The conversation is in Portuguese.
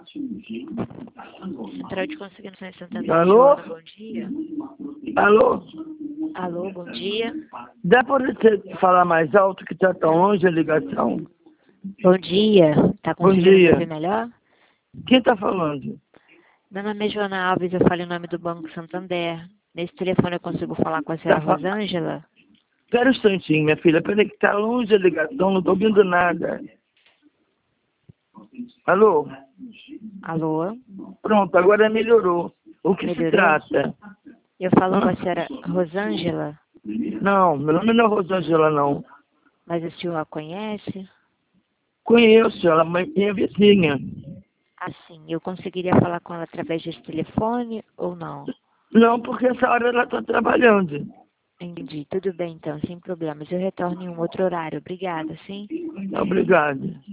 Central de Consignação em Santander. Alô? Bom dia. Alô? Alô, bom dia. Dá para você falar mais alto que está tão longe a ligação? Bom dia. Tá Bom conseguindo me dia. ouvir melhor? Quem está falando? Meu nome é Joana Alves, eu falo em nome do Banco Santander. Nesse telefone eu consigo falar com a senhora Rosângela? Espera um instantinho, minha filha. Peraí que está longe a ligação, não estou ouvindo nada. Alô? Alô? Pronto, agora melhorou. O que se Melhorou? trata? Eu falo com Hã? a senhora Rosângela, Não, meu nome não é Rosângela, não. mas o senhor a conhece? Conheço, ela é minha vizinha. Assim, eu conseguiria falar com ela através desse telefone ou não? Não, porque essa hora ela está trabalhando. Entendi, tudo bem então, sem problemas. Eu retorno em um outro horário. Obrigada, sim? Obrigado.